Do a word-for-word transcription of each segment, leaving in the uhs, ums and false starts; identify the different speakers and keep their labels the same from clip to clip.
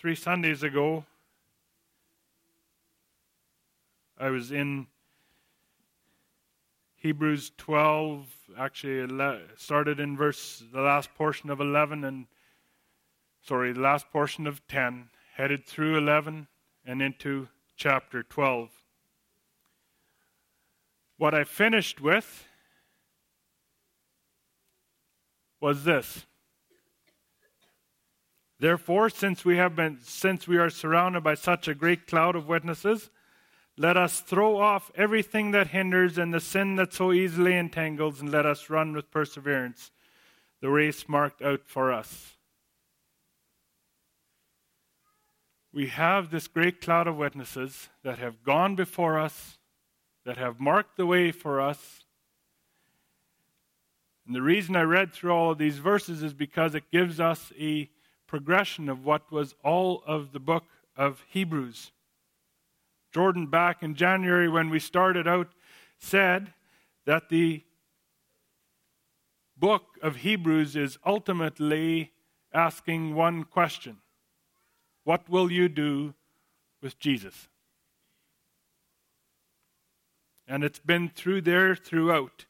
Speaker 1: three Sundays ago, I was in Hebrews twelve, actually started in verse, the last portion of eleven, and sorry, the last portion of ten, headed through eleven and into chapter twelve. What I finished with was this. Therefore, since we have been, since we are surrounded by such a great cloud of witnesses, let us throw off everything that hinders and the sin that so easily entangles, and let us run with perseverance the race marked out for us. We have this great cloud of witnesses that have gone before us, that have marked the way for us. And the reason I read through all of these verses is because it gives us a progression of what was all of the book of Hebrews. Jordan, back in January when we started out, said that the book of Hebrews is ultimately asking one question. What will you do with Jesus? And it's been through there throughout.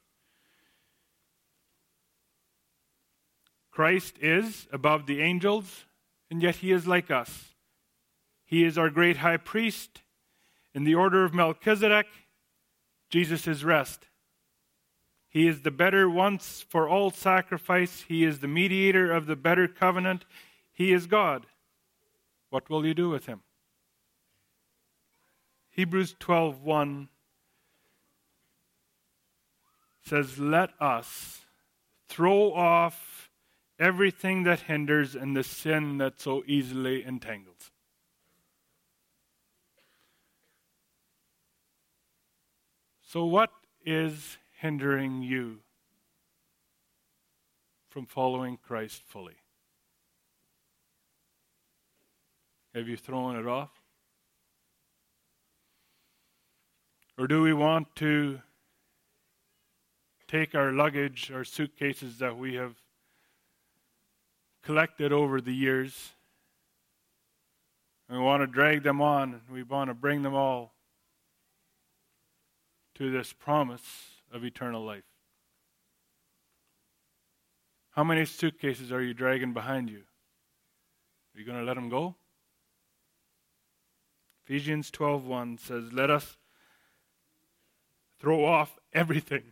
Speaker 1: Christ is above the angels, and yet he is like us. He is our great high priest. In the order of Melchizedek, Jesus is rest. He is the better once for all sacrifice. He is the mediator of the better covenant. He is God. What will you do with him? Hebrews twelve one says, let us throw off everything that hinders and the sin that so easily entangles. So what is hindering you from following Christ fully? Have you thrown it off? Or do we want to take our luggage, our suitcases that we have collected over the years, and we want to drag them on, and we want to bring them all to this promise of eternal life? How many suitcases are you dragging behind you? Are you going to let them go? Ephesians twelve one says, let us throw off everything.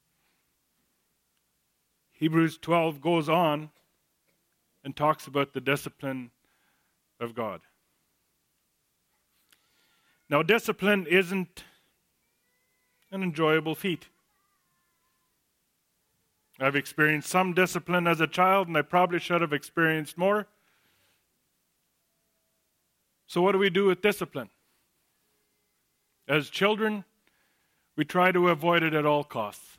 Speaker 1: Hebrews twelve goes on and talks about the discipline of God. Now, discipline isn't an enjoyable feat. I've experienced some discipline as a child, and I probably should have experienced more. So what do we do with discipline? As children, we try to avoid it at all costs.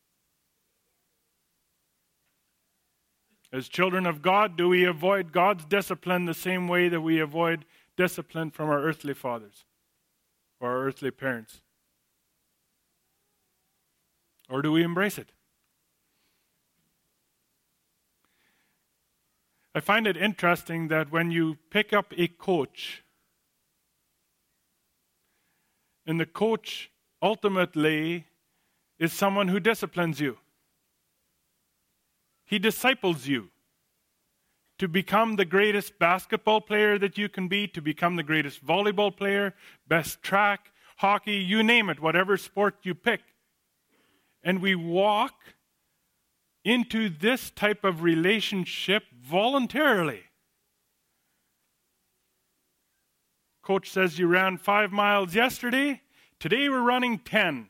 Speaker 1: As children of God, do we avoid God's discipline the same way that we avoid discipline from our earthly fathers or our earthly parents? Or do we embrace it? I find it interesting that when you pick up a coach, and the coach ultimately is someone who disciplines you. He disciples you to become the greatest basketball player that you can be, to become the greatest volleyball player, best track, hockey, you name it, whatever sport you pick. And we walk into this type of relationship voluntarily. Coach says you ran five miles yesterday. Today we're running ten.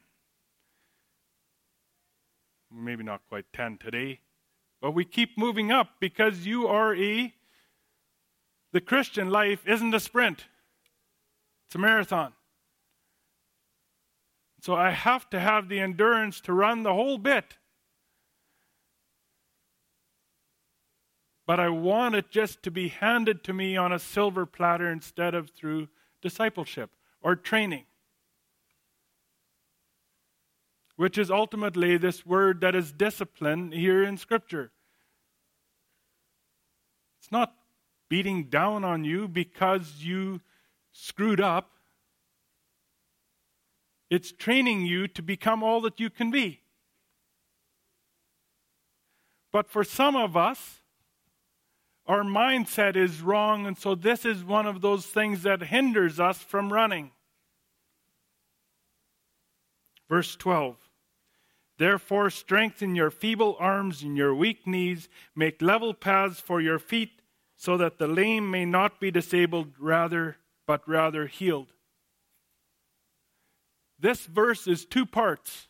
Speaker 1: Maybe not quite ten today. But we keep moving up because you are a... The Christian life isn't a sprint. It's a marathon. So I have to have the endurance to run the whole bit. But I want it just to be handed to me on a silver platter instead of through discipleship or training. Which is ultimately this word that is discipline here in Scripture. It's not beating down on you because you screwed up. It's training you to become all that you can be. But for some of us, our mindset is wrong, and so this is one of those things that hinders us from running. Verse twelve. Therefore, strengthen your feeble arms and your weak knees. Make level paths for your feet, so that the lame may not be disabled, rather, but rather healed. This verse is two parts.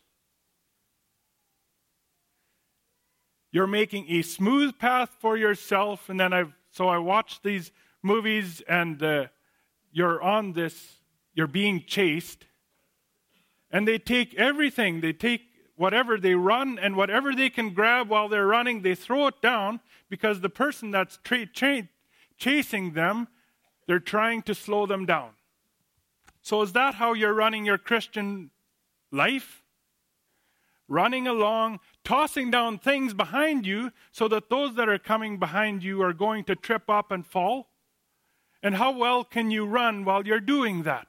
Speaker 1: You're making a smooth path for yourself, and then I've so I watched these movies, and uh, you're on this, you're being chased, and they take everything. They take whatever they run, and whatever they can grab while they're running, they throw it down, because the person that's tra- tra- chasing them, they're trying to slow them down. So is that how you're running your Christian life? Running along, tossing down things behind you so that those that are coming behind you are going to trip up and fall? And how well can you run while you're doing that?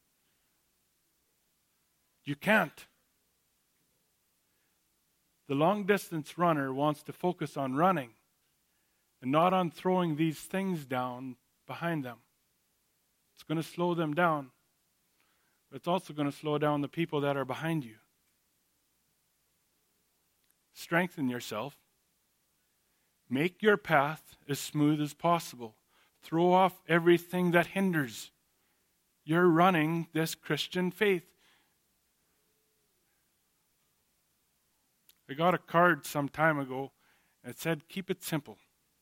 Speaker 1: You can't. The long-distance runner wants to focus on running and not on throwing these things down behind them. It's going to slow them down, but it's also going to slow down the people that are behind you. Strengthen yourself. Make your path as smooth as possible. Throw off everything that hinders your running this Christian faith. I got a card some time ago, and it said, keep it simple.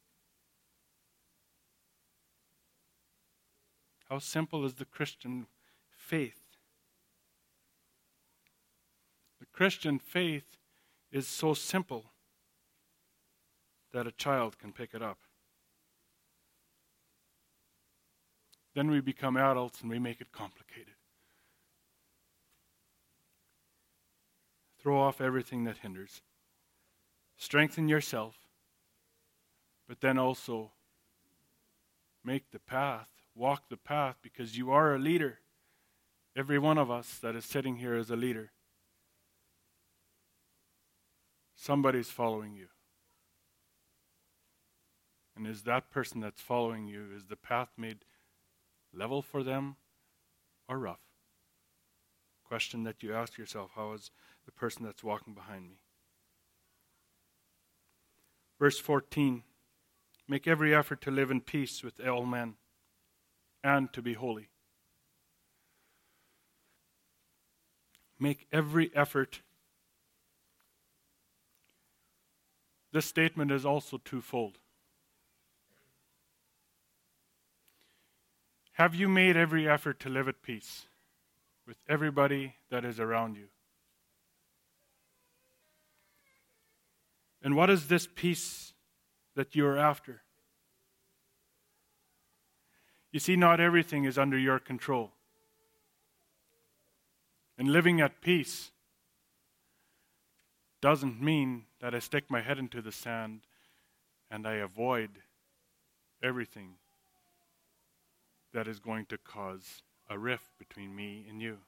Speaker 1: How simple is the Christian faith? The Christian faith is so simple that a child can pick it up. Then we become adults and we make it complicated. Throw off everything that hinders. Strengthen yourself, but then also make the path, walk the path, because you are a leader. Every one of us that is sitting here is a leader. Somebody's following you. And is that person that's following you, is the path made level for them or rough? Question that you ask yourself, how is the person that's walking behind me? Verse fourteen, make every effort to live in peace with all men and to be holy. Make every effort. This statement is also twofold. Have you made every effort to live at peace with everybody that is around you? And what is this peace that you are after? You see, not everything is under your control. And living at peace doesn't mean that I stick my head into the sand and I avoid everything that is going to cause a rift between me and you.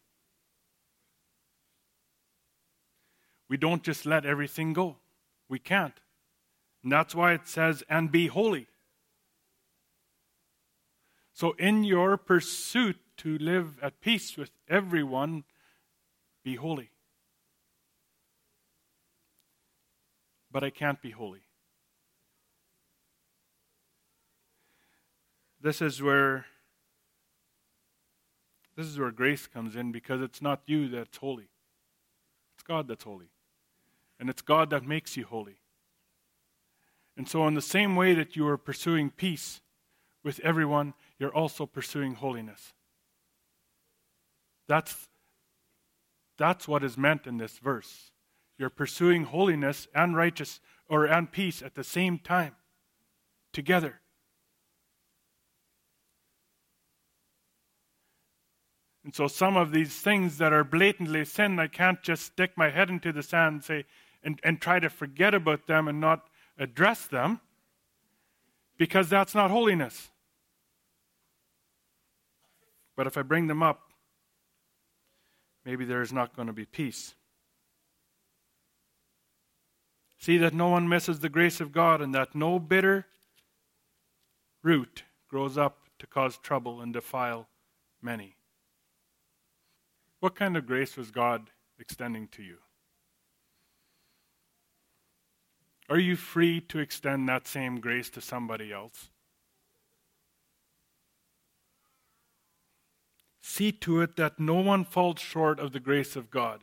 Speaker 1: We don't just let everything go. We can't. And that's why it says, and be holy. So in your pursuit to live at peace with everyone, be holy. But I can't be holy. This is where this is where grace comes in, because it's not you that's holy. It's God that's holy. And it's God that makes you holy. And so in the same way that you are pursuing peace with everyone, you're also pursuing holiness. That's, that's what is meant in this verse. You're pursuing holiness and righteous or and peace at the same time, together. And so some of these things that are blatantly sin, I can't just stick my head into the sand and say and, and try to forget about them and not address them. because that's not holiness. But if I bring them up, maybe there is not going to be peace. See that no one misses the grace of God, and that no bitter root grows up to cause trouble and defile many. What kind of grace was God extending to you? Are you free to extend that same grace to somebody else? See to it that no one falls short of the grace of God.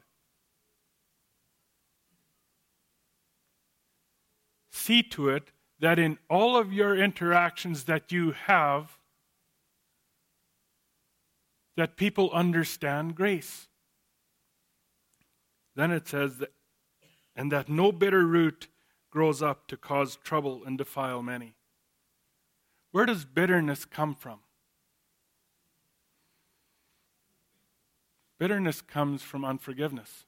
Speaker 1: See to it that in all of your interactions that you have, that people understand grace. Then it says, that, and that no bitter root grows up to cause trouble and defile many. Where does bitterness come from? Bitterness comes from unforgiveness,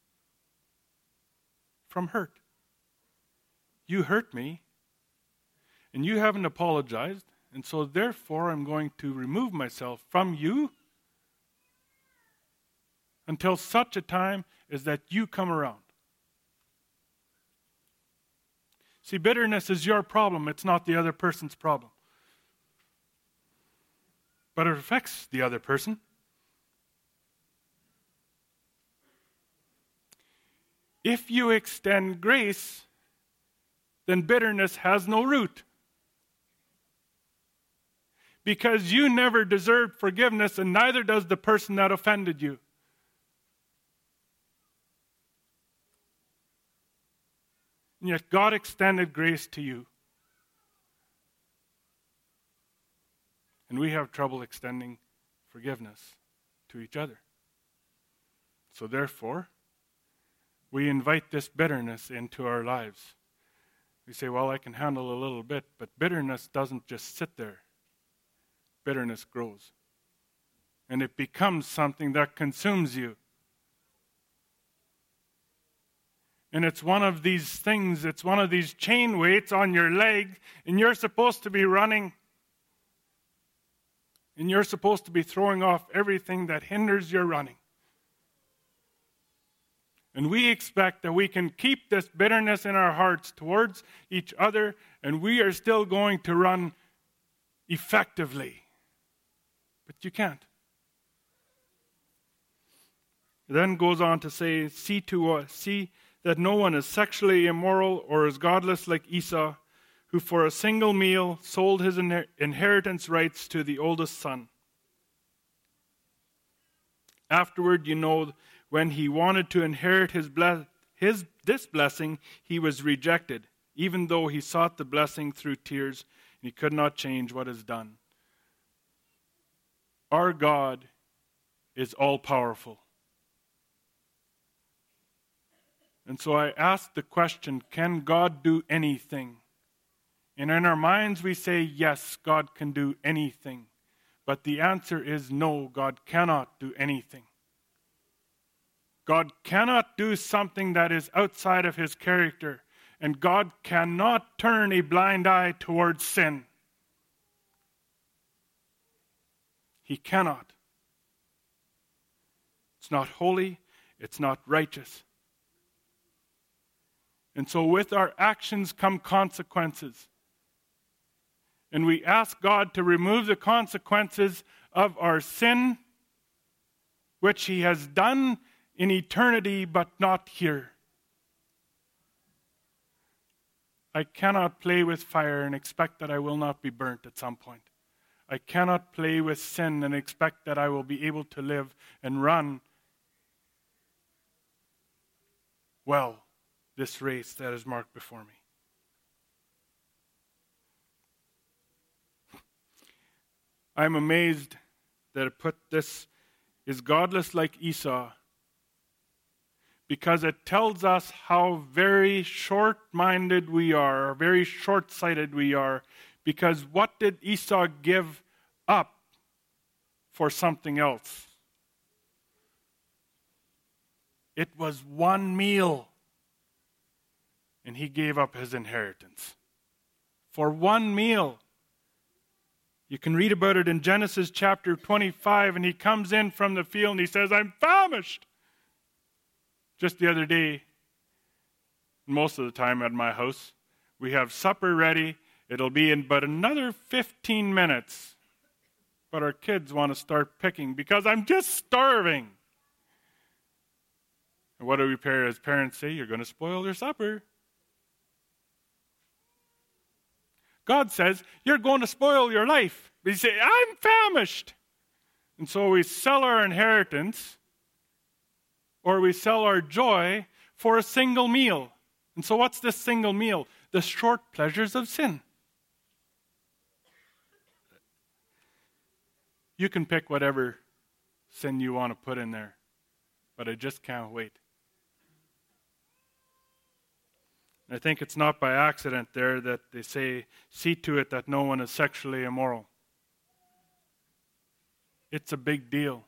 Speaker 1: from hurt. You hurt me, and you haven't apologized, and so therefore I'm going to remove myself from you until such a time as that you come around. See, bitterness is your problem. It's not the other person's problem. But it affects the other person. If you extend grace, then bitterness has no root. Because you never deserved forgiveness, and neither does the person that offended you. And yet God extended grace to you. And we have trouble extending forgiveness to each other. So therefore, we invite this bitterness into our lives. We say, well, I can handle a little bit, but bitterness doesn't just sit there. Bitterness grows. And it becomes something that consumes you. And it's one of these things, it's one of these chain weights on your leg, and you're supposed to be running. And you're supposed to be throwing off everything that hinders your running. And we expect that we can keep this bitterness in our hearts towards each other, and we are still going to run effectively. But you can't. It then goes on to say, see to uh, see that no one is sexually immoral or is godless like Esau, who for a single meal sold his inher- inheritance rights to the oldest son. Afterward, you know, when he wanted to inherit his, ble- his this blessing, he was rejected, even though he sought the blessing through tears, and he could not change what is done. Our God is all-powerful. And so I ask the question, can God do anything? And in our minds we say, yes, God can do anything. But the answer is no, God cannot do anything. God cannot do something that is outside of his character. And God cannot turn a blind eye towards sin. He cannot. It's not holy. It's not righteous. And so with our actions come consequences. And we ask God to remove the consequences of our sin, which he has done in eternity, but not here. I cannot play with fire and expect that I will not be burnt at some point. I cannot play with sin and expect that I will be able to live and run well this race that is marked before me. I'm amazed that it put this is godless like Esau, because it tells us how very short-minded we are, or very short-sighted we are, because what did Esau give up for something else? It was one meal. And he gave up his inheritance for one meal. You can read about it in Genesis chapter twenty-five, and he comes in from the field and he says, I'm famished. Just the other day, most of the time at my house, we have supper ready. It'll be in but another fifteen minutes. But our kids want to start picking because I'm just starving. And what do we as parents say? You're going to spoil your supper. God says, you're going to spoil your life. But you say, I'm famished. And so we sell our inheritance, or we sell our joy for a single meal. And so what's this single meal? The short pleasures of sin. You can pick whatever sin you want to put in there, but I just can't wait. I think it's not by accident there that they say, see to it that no one is sexually immoral. It's a big deal.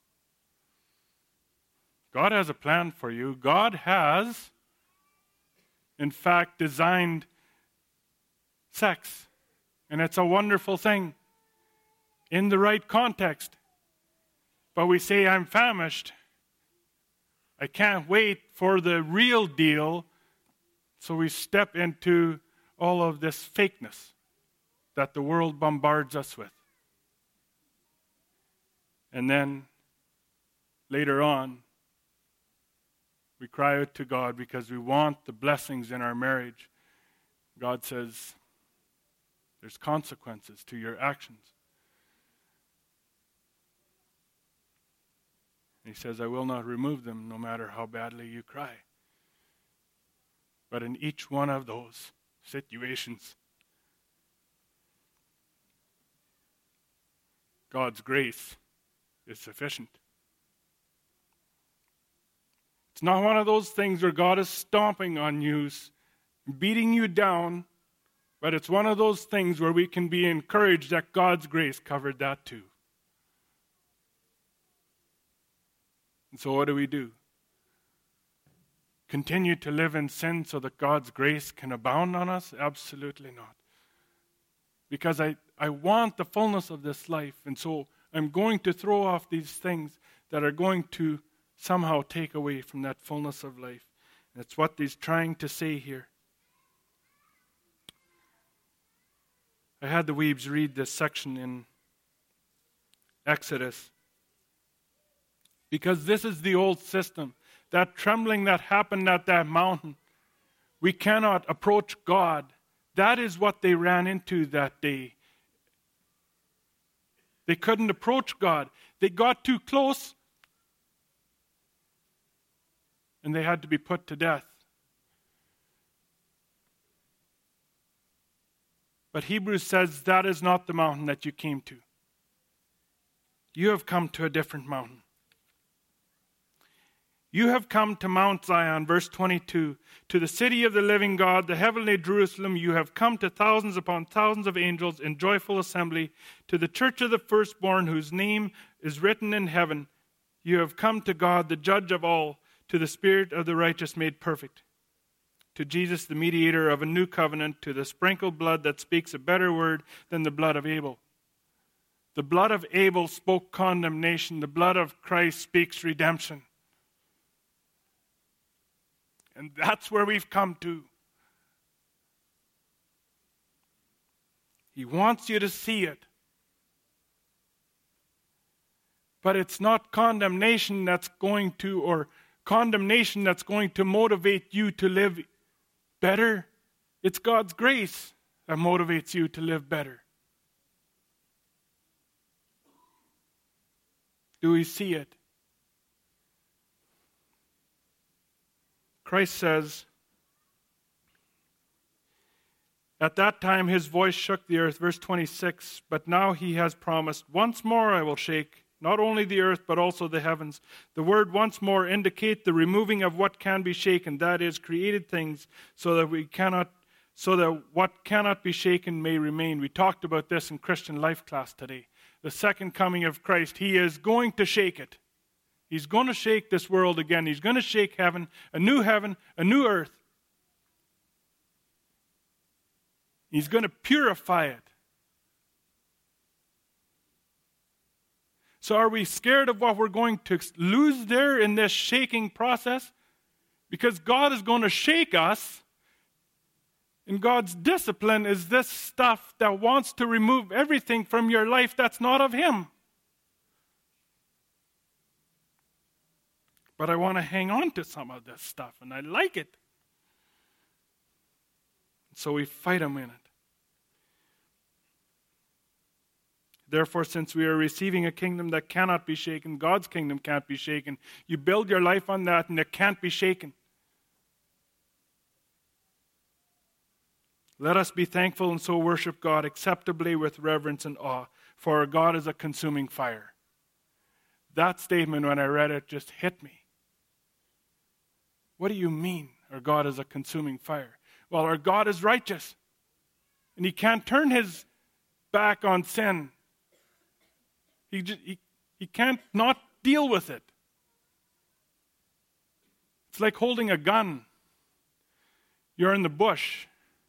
Speaker 1: God has a plan for you. God has, in fact, designed sex. And it's a wonderful thing in the right context. But we say, I'm famished. I can't wait for the real deal. So we step into all of this fakeness that the world bombards us with. And then later on, we cry out to God because we want the blessings in our marriage. God says, there's consequences to your actions. And he says, I will not remove them no matter how badly you cry. But in each one of those situations, God's grace is sufficient. It's not one of those things where God is stomping on you, beating you down, but it's one of those things where we can be encouraged that God's grace covered that too. And so what do we do? Continue to live in sin so that God's grace can abound on us? Absolutely not. Because I, I want the fullness of this life, and so I'm going to throw off these things that are going to somehow take away from that fullness of life. And that's what he's trying to say here. I had the Weebs read this section in Exodus, because this is the old system. That trembling that happened at that mountain, we cannot approach God. That is what they ran into that day. They couldn't approach God. They got too close, and they had to be put to death. But Hebrews says that is not the mountain that you came to. You have come to a different mountain. You have come to Mount Zion, verse twenty-two, to the city of the living God, the heavenly Jerusalem. You have come to thousands upon thousands of angels in joyful assembly, to the church of the firstborn whose name is written in heaven. You have come to God, the judge of all, to the Spirit of the righteous made perfect, to Jesus, the mediator of a new covenant, to the sprinkled blood that speaks a better word than the blood of Abel. The blood of Abel spoke condemnation. The blood of Christ speaks redemption. And that's where we've come to. He wants you to see it. But it's not condemnation that's going to, or condemnation that's going to motivate you to live better. It's God's grace that motivates you to live better. Do we see it? Christ says, at that time his voice shook the earth, verse twenty-six, but now he has promised, once more I will shake not only the earth but also the heavens. The word once more indicate the removing of what can be shaken, that is, created things, so that we cannot, so that what cannot be shaken may remain. We talked about this in Christian life class today. The second coming of Christ, he is going to shake it. He's going to shake this world again. He's going to shake heaven, a new heaven, a new earth. He's going to purify it. So are we scared of what we're going to lose there in this shaking process? Because God is going to shake us. And God's discipline is this stuff that wants to remove everything from your life that's not of Him. But I want to hang on to some of this stuff, and I like it. So we fight Him in it. Therefore, since we are receiving a kingdom that cannot be shaken, God's kingdom can't be shaken. You build your life on that, and it can't be shaken. Let us be thankful and so worship God acceptably with reverence and awe, for our God is a consuming fire. That statement, when I read it, just hit me. What do you mean, our God is a consuming fire? Well, our God is righteous, and He can't turn His back on sin. He, just, he, he can't not deal with it. It's like holding a gun. You're in the bush.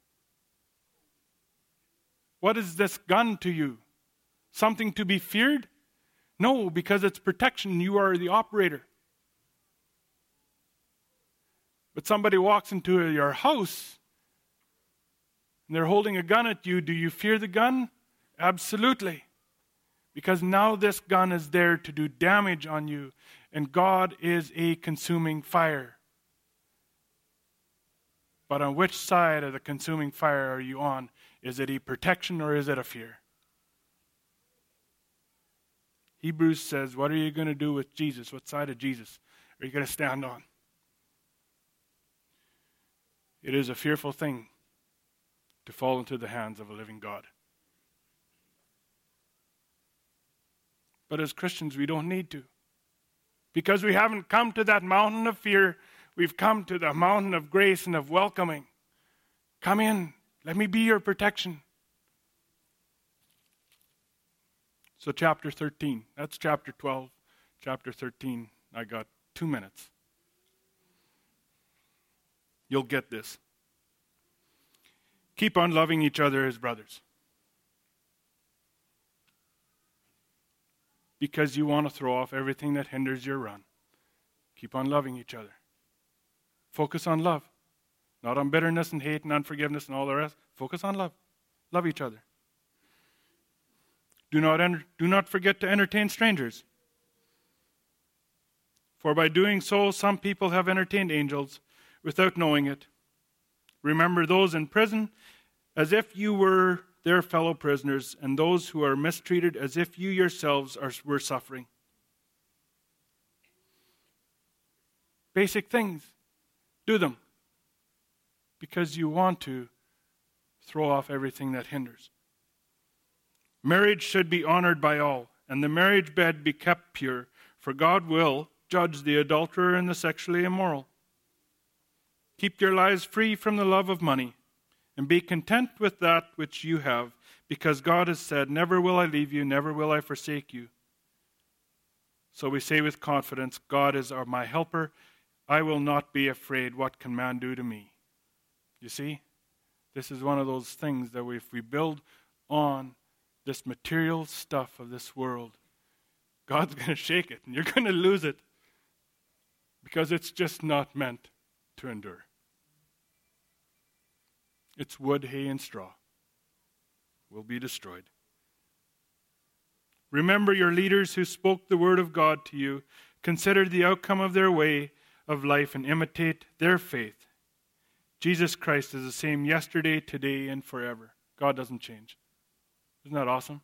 Speaker 1: What is this gun to you? Something to be feared? No, because it's protection. You are the operator. But somebody walks into your house and they're holding a gun at you. Do you fear the gun? Absolutely. Because now this gun is there to do damage on you. And God is a consuming fire. But on which side of the consuming fire are you on? Is it a protection or is it a fear? Hebrews says, what are you going to do with Jesus? What side of Jesus are you going to stand on? It is a fearful thing to fall into the hands of a living God. But as Christians, we don't need to. Because we haven't come to that mountain of fear. We've come to the mountain of grace and of welcoming. Come in. Let me be your protection. So chapter thirteen. That's chapter twelve. Chapter thirteen. I got two minutes. You'll get this. Keep on loving each other as brothers. Because you want to throw off everything that hinders your run. Keep on loving each other. Focus on love. Not on bitterness and hate and unforgiveness and all the rest. Focus on love. Love each other. Do not, enter, do not forget to entertain strangers. For by doing so, some people have entertained angels without knowing it. Remember those in prison as if you were their fellow prisoners, and those who are mistreated as if you yourselves are, were suffering. Basic things. Do them. Because you want to throw off everything that hinders. Marriage should be honored by all, and the marriage bed be kept pure, for God will judge the adulterer and the sexually immoral. Keep your lives free from the love of money, and be content with that which you have, because God has said, never will I leave you, never will I forsake you. So we say with confidence, God is our, my helper. I will not be afraid. What can man do to me? You see, this is one of those things that we, if we build on this material stuff of this world, God's going to shake it, and you're going to lose it, because it's just not meant to endure. It's wood, hay, and straw will be destroyed. Remember your leaders who spoke the word of God to you. Consider the outcome of their way of life and imitate their faith. Jesus Christ is the same yesterday, today, and forever. God doesn't change. Isn't that awesome?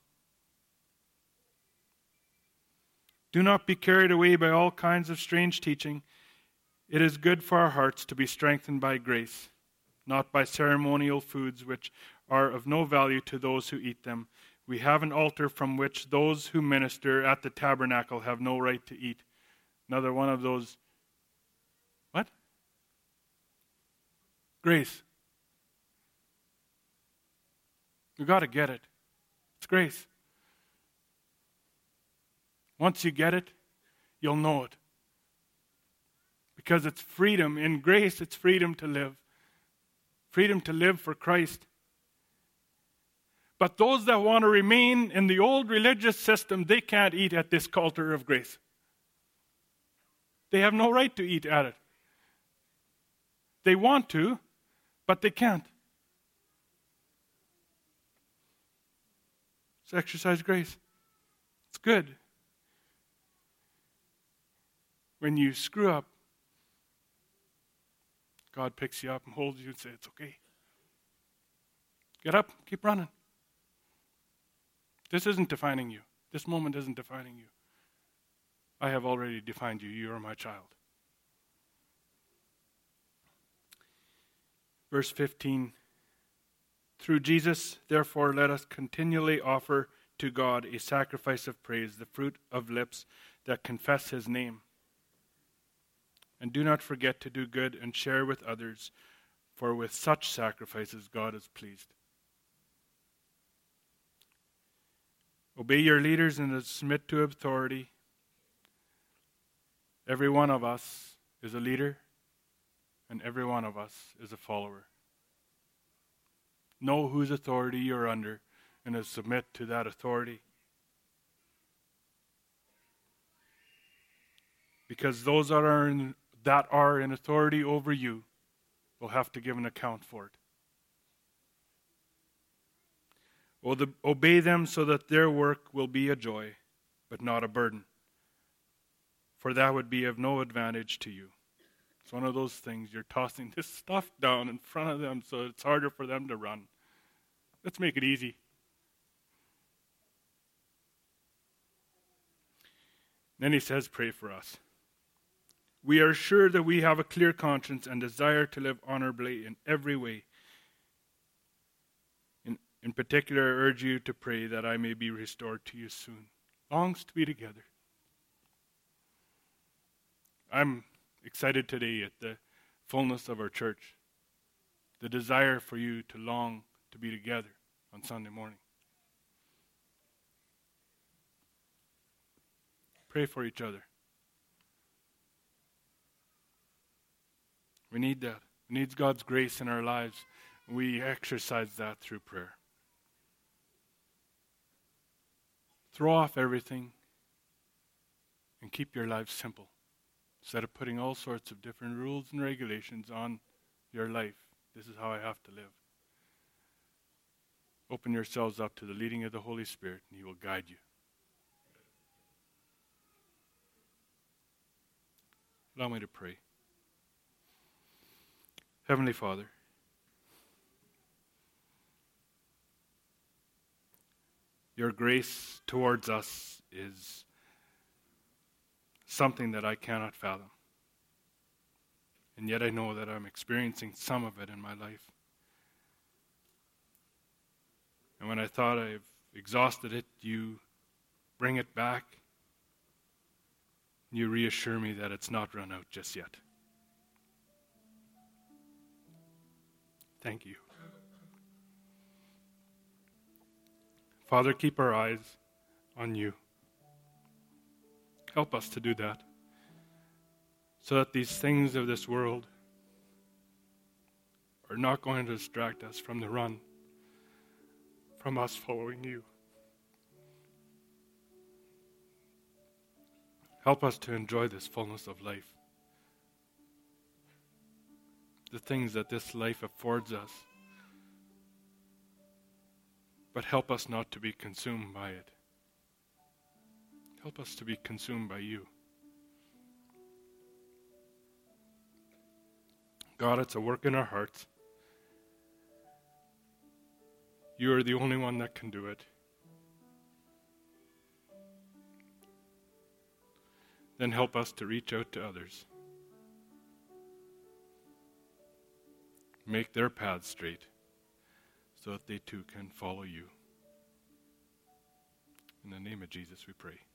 Speaker 1: Do not be carried away by all kinds of strange teaching. It is good for our hearts to be strengthened by grace, not by ceremonial foods which are of no value to those who eat them. We have an altar from which those who minister at the tabernacle have no right to eat. Another one of those, what? Grace. We've got to get it. It's grace. Once you get it, you'll know it. Because it's freedom. In grace, it's freedom to live. Freedom to live for Christ. But those that want to remain in the old religious system, they can't eat at this altar of grace. They have no right to eat at it. They want to, but they can't. It's exercise grace. It's good. When you screw up, God picks you up and holds you and says, it's okay. Get up, keep running. This isn't defining you. This moment isn't defining you. I have already defined you. You are my child. Verse fifteen. Through Jesus, therefore, let us continually offer to God a sacrifice of praise, the fruit of lips that confess his name. And do not forget to do good and share with others, for with such sacrifices God is pleased. Obey your leaders and submit to authority. Every one of us is a leader, and every one of us is a follower. Know whose authority you're under and submit to that authority. Because those that are in, that are in authority over you will have to give an account for it. Obey them so that their work will be a joy, but not a burden. For that would be of no advantage to you. It's one of those things, you're tossing this stuff down in front of them so it's harder for them to run. Let's make it easy. Then he says, pray for us. We are sure that we have a clear conscience and desire to live honorably in every way. In, in particular, I urge you to pray that I may be restored to you soon. Longs to be together. I'm excited today at the fullness of our church. The desire for you to long to be together on Sunday morning. Pray for each other. We need that. We need God's grace in our lives. We exercise that through prayer. Throw off everything and keep your life simple. Instead of putting all sorts of different rules and regulations on your life, this is how I have to live. Open yourselves up to the leading of the Holy Spirit, and he will guide you. Allow me to pray. Heavenly Father, your grace towards us is something that I cannot fathom. And yet I know that I'm experiencing some of it in my life. And when I thought I've exhausted it, you bring it back. You reassure me that it's not run out just yet. Thank you. Father, keep our eyes on you. Help us to do that, so that these things of this world are not going to distract us from the run, from us following you. Help us to enjoy this fullness of life, the things that this life affords us, but help us not to be consumed by it. Help us to be consumed by you. God, it's a work in our hearts. You are the only one that can do it. Then help us to reach out to others. Make their paths straight so that they too can follow you. In the name of Jesus we pray.